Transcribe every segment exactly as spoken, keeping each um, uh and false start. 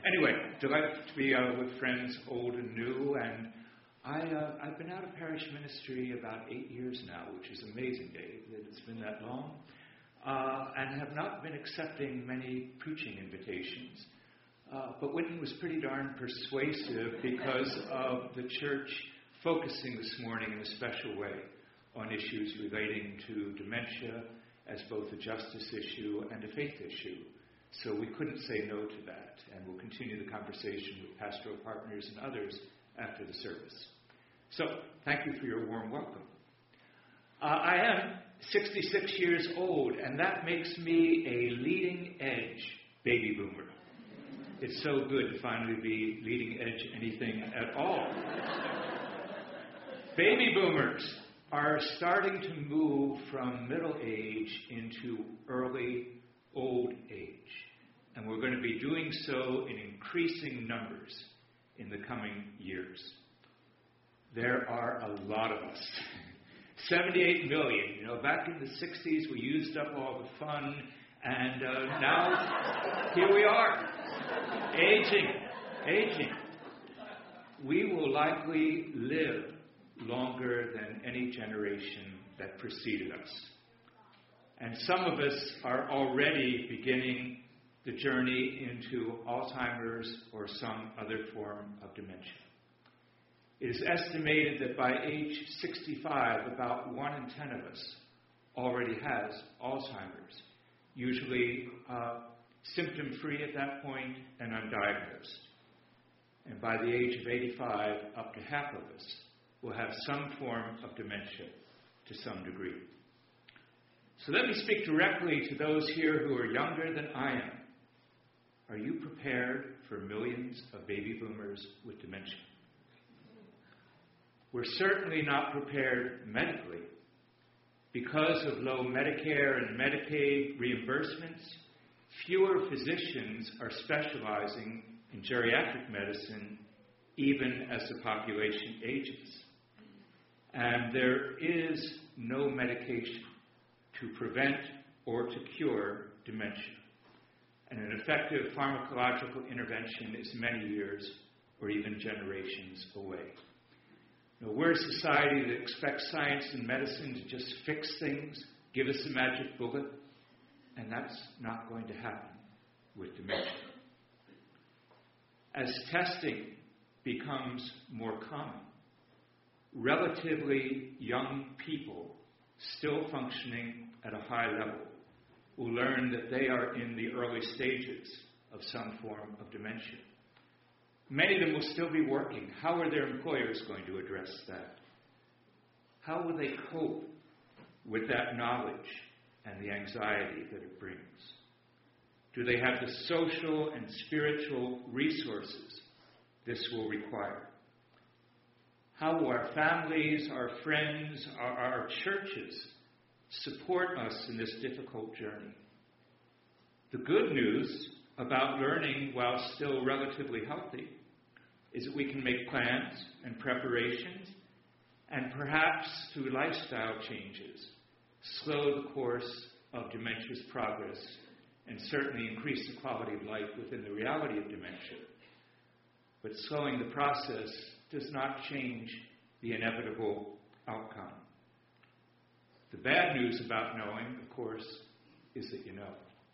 Anyway, delighted to be uh, with friends old and new, and I, uh, I've been out of parish ministry about eight years now, which is amazing, Dave, that it's been that long, uh, and have not been accepting many preaching invitations. Uh, but Whitton was pretty darn persuasive because of the church focusing this morning in a special way on issues relating to dementia as both a justice issue and a faith issue. So we couldn't say no to that, and we'll continue the conversation with pastoral partners and others after the service. So, thank you for your warm welcome. Uh, I am sixty-six years old, and that makes me a leading edge baby boomer. It's so good to finally be leading edge anything at all. Baby boomers are starting to move from middle age into early old age. And we're going to be doing so in increasing numbers in the coming years. There are a lot of us. seventy-eight million. You know, back in the sixties, we used up all the fun, and uh, now here we are. Aging. Aging. We will likely live longer than any generation that preceded us. And some of us are already beginning the journey into Alzheimer's or some other form of dementia. It is estimated that by age sixty-five, about one in ten of us already has Alzheimer's, usually uh, symptom-free at that point and undiagnosed. And by the age of eighty-five, up to half of us will have some form of dementia to some degree. So let me speak directly to those here who are younger than I am. Are you prepared for millions of baby boomers with dementia? We're certainly not prepared medically. Because of low Medicare and Medicaid reimbursements, fewer physicians are specializing in geriatric medicine even as the population ages. And there is no medication to prevent or to cure dementia. And an effective pharmacological intervention is many years or even generations away. Now, we're a society that expects science and medicine to just fix things, give us a magic bullet, and that's not going to happen with dementia. As testing becomes more common, relatively young people still functioning at a high level will learn that they are in the early stages of some form of dementia. Many of them will still be working. How are their employers going to address that? How will they cope with that knowledge and the anxiety that it brings? Do they have the social and spiritual resources this will require? How will our families, our friends, our, our churches support us in this difficult journey? The good news about learning while still relatively healthy is that we can make plans and preparations and perhaps through lifestyle changes slow the course of dementia's progress and certainly increase the quality of life within the reality of dementia. But slowing the process does not change the inevitable outcome. The bad news about knowing, of course, is that you know.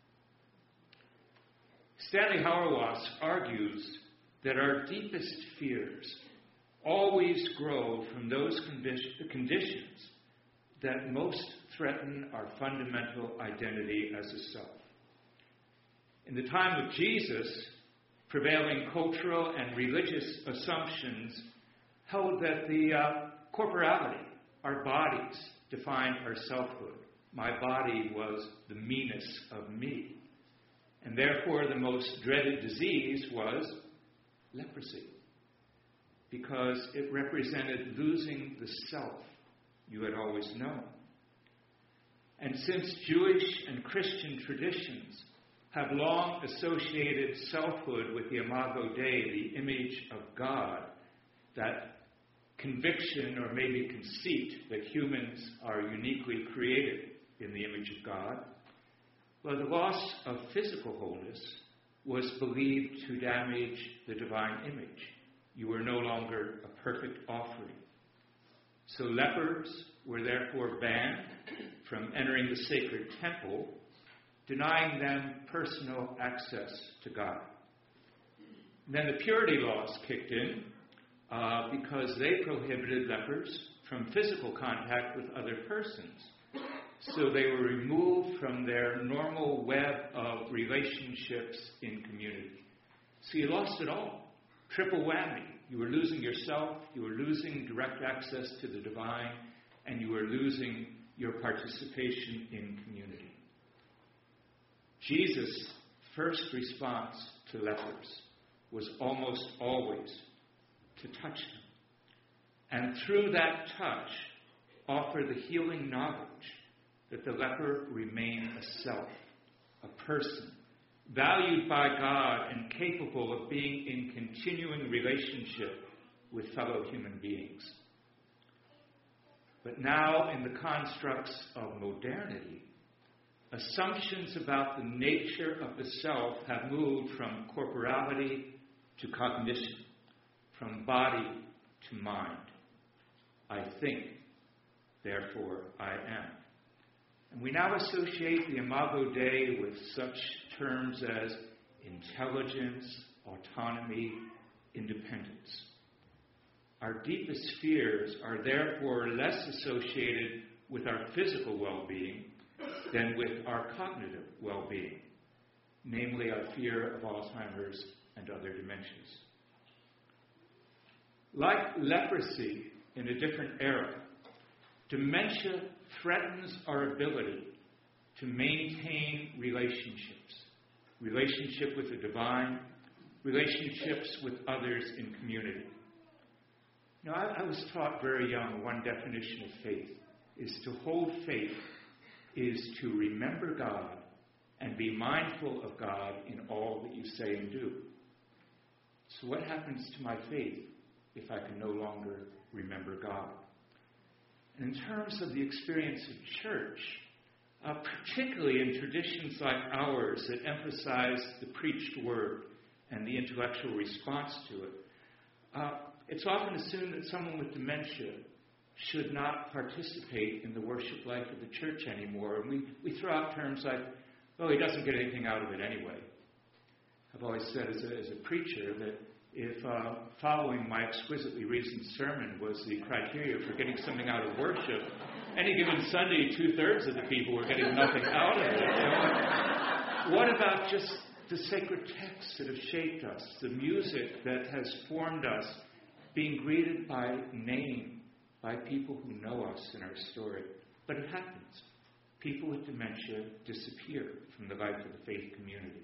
Stanley Hauerwas argues that our deepest fears always grow from those conditions that most threaten our fundamental identity as a self. In the time of Jesus, prevailing cultural and religious assumptions held that the uh, corporality, our bodies, defined our selfhood. My body was the meanest of me. And therefore, the most dreaded disease was leprosy, because it represented losing the self you had always known. And since Jewish and Christian traditions have long associated selfhood with the Imago Dei, the image of God, that conviction or maybe conceit that humans are uniquely created in the image of God, well, the loss of physical wholeness was believed to damage the divine image. You were no longer a perfect offering. So lepers were therefore banned from entering the sacred temple, denying them personal access to God. And then the purity laws kicked in uh, because they prohibited lepers from physical contact with other persons. So they were removed from their normal web of relationships in community. So you lost it all. Triple whammy. You were losing yourself, you were losing direct access to the divine, and you were losing your participation in community. Jesus' first response to lepers was almost always to touch them. And through that touch, offer the healing knowledge that the leper remained a self, a person, valued by God and capable of being in continuing relationship with fellow human beings. But now, in the constructs of modernity, assumptions about the nature of the self have moved from corporality to cognition, from body to mind. I think, therefore I am. And we now associate the Imago Dei with such terms as intelligence, autonomy, independence. Our deepest fears are therefore less associated with our physical well-being than with our cognitive well-being, namely our fear of Alzheimer's and other dementias. Like leprosy in a different era, dementia threatens our ability to maintain relationships, relationship with the divine, relationships with others in community. Now, I, I was taught very young one definition of faith is to hold faith is to remember God and be mindful of God in all that you say and do. So what happens to my faith if I can no longer remember God? And in terms of the experience of church, uh, particularly in traditions like ours that emphasize the preached word and the intellectual response to it, uh, it's often assumed that someone with dementia should not participate in the worship life of the church anymore. And we, we throw out terms like, oh, he doesn't get anything out of it anyway. I've always said as a, as a preacher that if uh, following my exquisitely reasoned sermon was the criteria for getting something out of worship, any given Sunday, two-thirds of the people were getting nothing out of it. You know? What about just the sacred texts that have shaped us, the music that has formed us, being greeted by name, by people who know us in our story? But it happens. People with dementia disappear from the life of the faith community.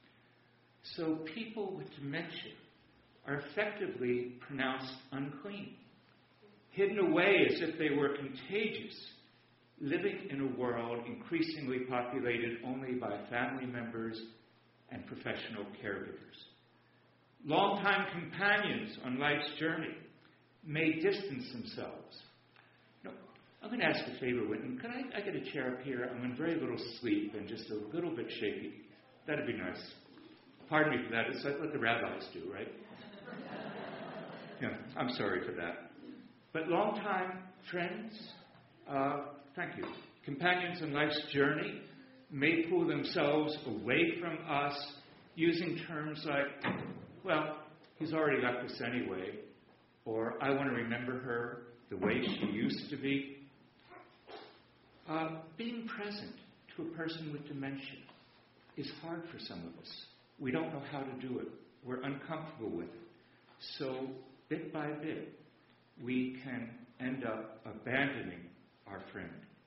So people with dementia are effectively pronounced unclean, hidden away as if they were contagious, living in a world increasingly populated only by family members and professional caregivers. Longtime companions on life's journey may distance themselves. No, I'm going to ask a favor, Whitney. Could I, I get a chair up here? I'm in very little sleep and just a little bit shaky. That'd be nice. Pardon me for that. It's like what the rabbis do, right? Yeah, I'm sorry for that. But longtime friends, uh, thank you. Companions in life's journey may pull themselves away from us using terms like, well, he's already left us anyway, or I want to remember her the way she used to be. Uh, being present to a person with dementia is hard for some of us. We don't know how to do it. We're uncomfortable with it. So, bit by bit, we can end up abandoning our friend.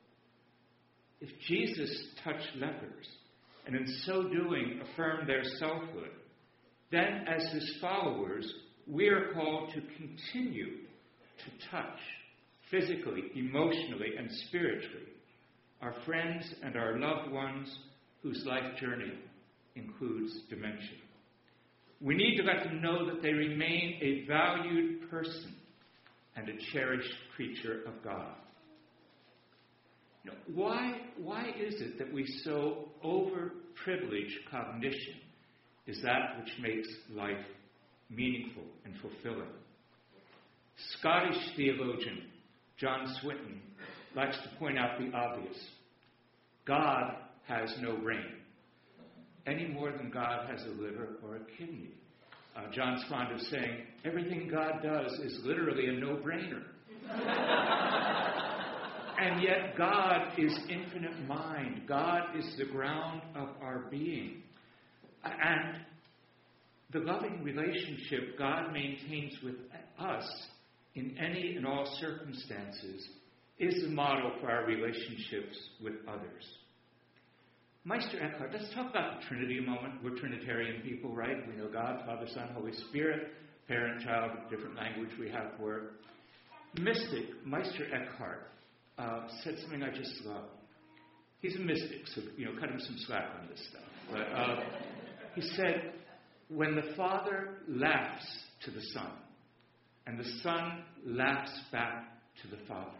If Jesus touched lepers, and in so doing affirmed their selfhood, then as his followers, we are called to continue to touch, physically, emotionally, and spiritually, our friends and our loved ones whose life journey includes dementia. We need to let them know that they remain a valued person and a cherished creature of God. You know, why, why is it that we so over-privilege cognition is that which makes life meaningful and fulfilling. Scottish theologian John Swinton likes to point out the obvious. God has no brain, any more than God has a liver or a kidney. Uh, John's fond of saying, everything God does is literally a no-brainer. And yet God is infinite mind. God is the ground of our being. And the loving relationship God maintains with us in any and all circumstances is the model for our relationships with others. Meister Eckhart, let's talk about the Trinity a moment. We're Trinitarian people, right? We know God, Father, Son, Holy Spirit, parent, child, different language we have for it. Mystic Meister Eckhart uh, said something I just love. He's a mystic, so you know, cut him some slack on this stuff. But uh, he said, when the Father laughs to the Son, and the Son laughs back to the Father,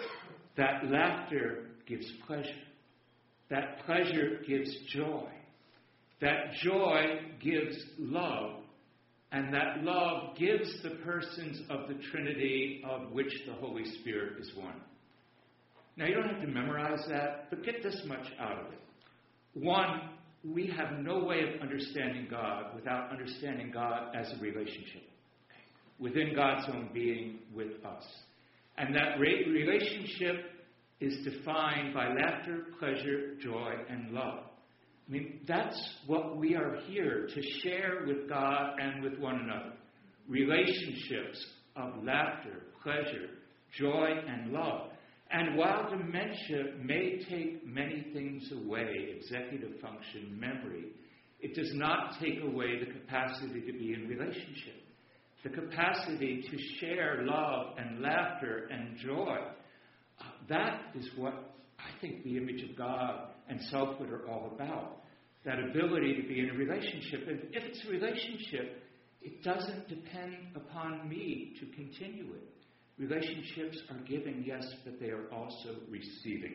that laughter gives pleasure. That pleasure gives joy. That joy gives love. And that love gives the persons of the Trinity of which the Holy Spirit is one. Now, you don't have to memorize that, but get this much out of it. One, we have no way of understanding God without understanding God as a relationship within God's own being with us. And that relationship is defined by laughter, pleasure, joy, and love. I mean, that's what we are here to share with God and with one another. Relationships of laughter, pleasure, joy, and love. And while dementia may take many things away, executive function, memory, it does not take away the capacity to be in relationship. The capacity to share love and laughter and joy. Uh, that is what I think the image of God and selfhood are all about. That ability to be in a relationship. And if it's a relationship, it doesn't depend upon me to continue it. Relationships are giving, yes, but they are also receiving.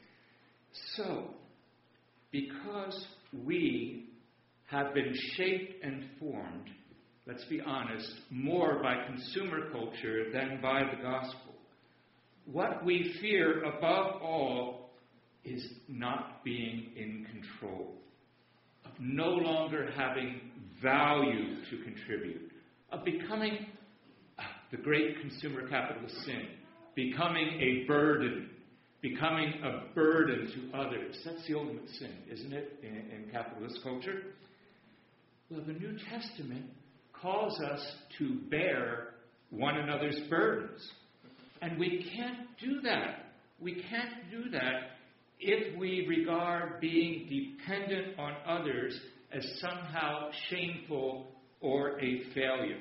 So, because we have been shaped and formed, let's be honest, more by consumer culture than by the gospel, what we fear above all is not being in control, of no longer having value to contribute, of becoming uh, the great consumer capitalist sin, becoming a burden, becoming a burden to others. That's the ultimate sin, isn't it, in, in capitalist culture? Well, the New Testament calls us to bear one another's burdens. And we can't do that. We can't do that if we regard being dependent on others as somehow shameful or a failure.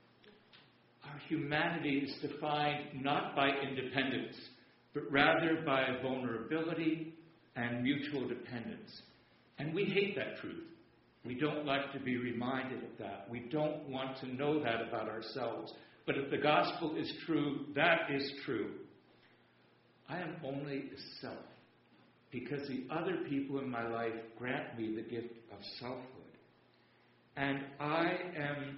Our humanity is defined not by independence, but rather by vulnerability and mutual dependence. And we hate that truth. We don't like to be reminded of that. We don't want to know that about ourselves. But if the gospel is true, that is true. I am only a self because the other people in my life grant me the gift of selfhood. And I am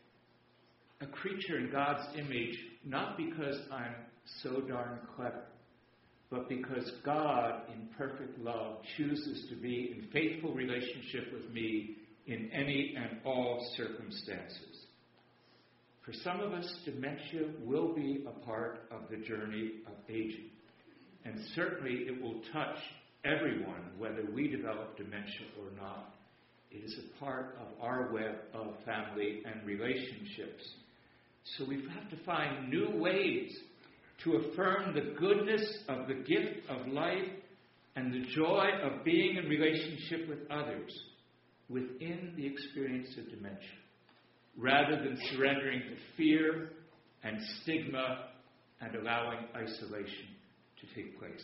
a creature in God's image, not because I'm so darn clever, but because God, in perfect love, chooses to be in faithful relationship with me in any and all circumstances. For some of us, dementia will be a part of the journey of aging. And certainly it will touch everyone, whether we develop dementia or not. It is a part of our web of family and relationships. So we have to find new ways to affirm the goodness of the gift of life and the joy of being in relationship with others within the experience of dementia, rather than surrendering to fear and stigma and allowing isolation to take place.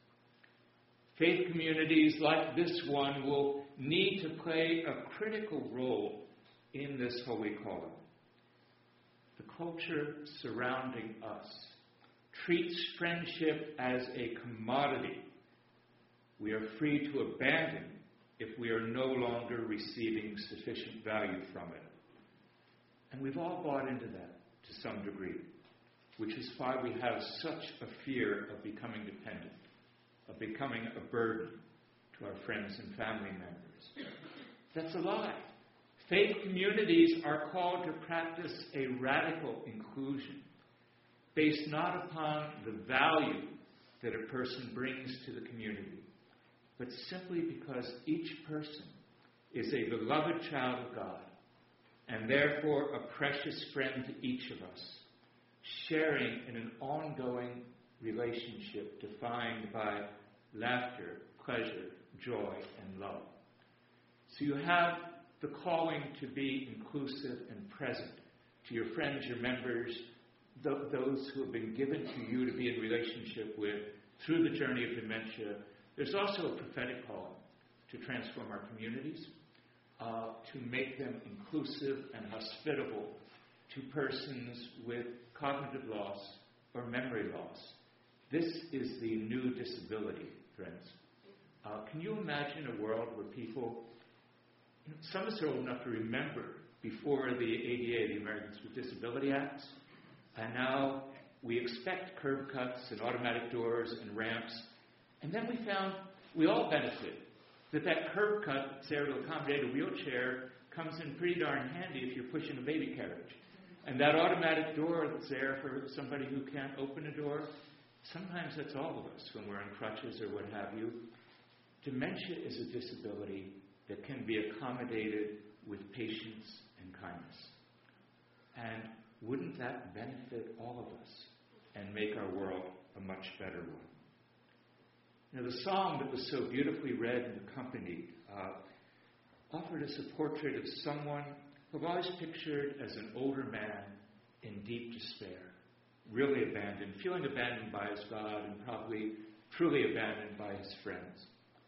Faith communities like this one will need to play a critical role in this holy calling. The culture surrounding us treats friendship as a commodity we are free to abandon if we are no longer receiving sufficient value from it. And we've all bought into that to some degree, which is why we have such a fear of becoming dependent, of becoming a burden to our friends and family members. That's a lie. Faith communities are called to practice a radical inclusion based not upon the value that a person brings to the community, but simply because each person is a beloved child of God and therefore a precious friend to each of us, sharing in an ongoing relationship defined by laughter, pleasure, joy, and love. So you have the calling to be inclusive and present to your friends, your members, th- those who have been given to you to be in relationship with through the journey of dementia. There's also a prophetic calling to transform our communities, uh, to make them inclusive and hospitable to persons with cognitive loss or memory loss. This is the new disability, friends. Uh, can you imagine a world where people, you know, some of us are old enough to remember before the A D A, the Americans with Disability Act, and now we expect curb cuts and automatic doors and ramps, and then we found we all benefit, that that curb cut that's there to accommodate a wheelchair comes in pretty darn handy if you're pushing a baby carriage. And that automatic door that's there for somebody who can't open a door, sometimes that's all of us when we're on crutches or what have you. Dementia is a disability that can be accommodated with patience and kindness. And wouldn't that benefit all of us and make our world a much better one? Now, the song that was so beautifully read and accompanied uh, offered us a portrait of someone who I've always pictured as an older man in deep despair, really abandoned, feeling abandoned by his God and probably truly abandoned by his friends.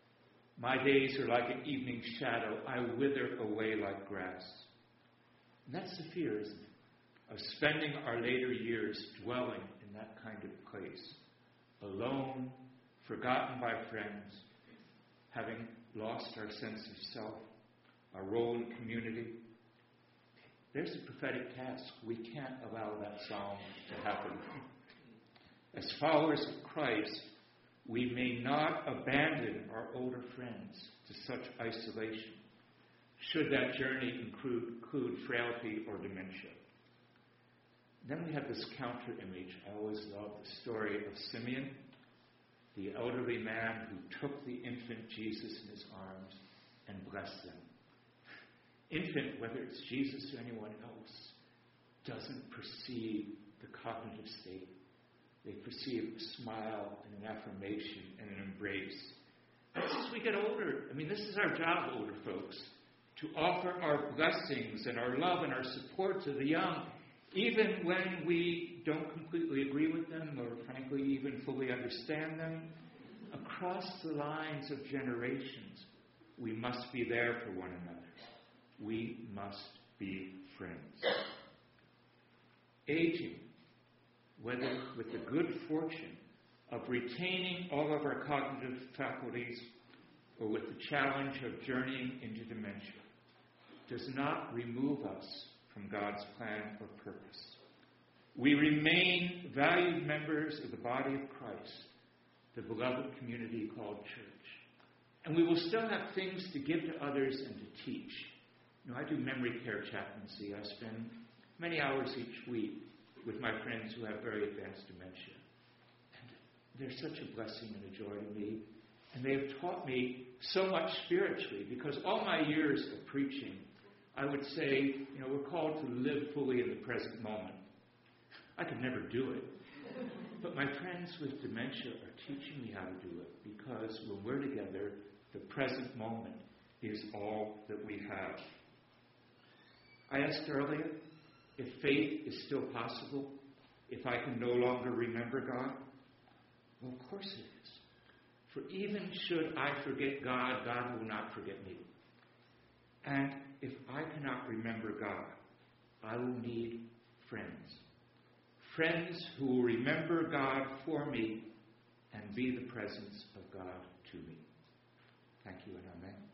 My days are like an evening shadow. I wither away like grass. And that's the fear, isn't it? Of spending our later years dwelling in that kind of place, alone, forgotten by friends, having lost our sense of self, our role in community. There's a prophetic task. We can't allow that song to happen. As followers of Christ, we may not abandon our older friends to such isolation, should that journey include, include frailty or dementia. Then we have this counter image. I always love the story of Simeon, the elderly man who took the infant Jesus in his arms and blessed them. Infant, whether it's Jesus or anyone else, doesn't perceive the cognitive state. They perceive a smile and an affirmation and an embrace. That's as we get older. I mean, this is our job, older folks, to offer our blessings and our love and our support to the young, even when we don't completely agree with them or, frankly, even fully understand them. Across the lines of generations, we must be there for one another. We must be friends. Aging, whether with the good fortune of retaining all of our cognitive faculties or with the challenge of journeying into dementia, does not remove us from God's plan or purpose. We remain valued members of the body of Christ, the beloved community called church. And we will still have things to give to others and to teach. You know, I do memory care chaplaincy. I spend many hours each week with my friends who have very advanced dementia. And they're such a blessing and a joy to me. And they have taught me so much spiritually, because all my years of preaching, I would say, you know, we're called to live fully in the present moment. I could never do it. But my friends with dementia are teaching me how to do it, because when we're together, the present moment is all that we have. I asked earlier if faith is still possible, if I can no longer remember God. Well, of course it is. For even should I forget God, God will not forget me. And if I cannot remember God, I will need friends. Friends who will remember God for me and be the presence of God to me. Thank you and amen.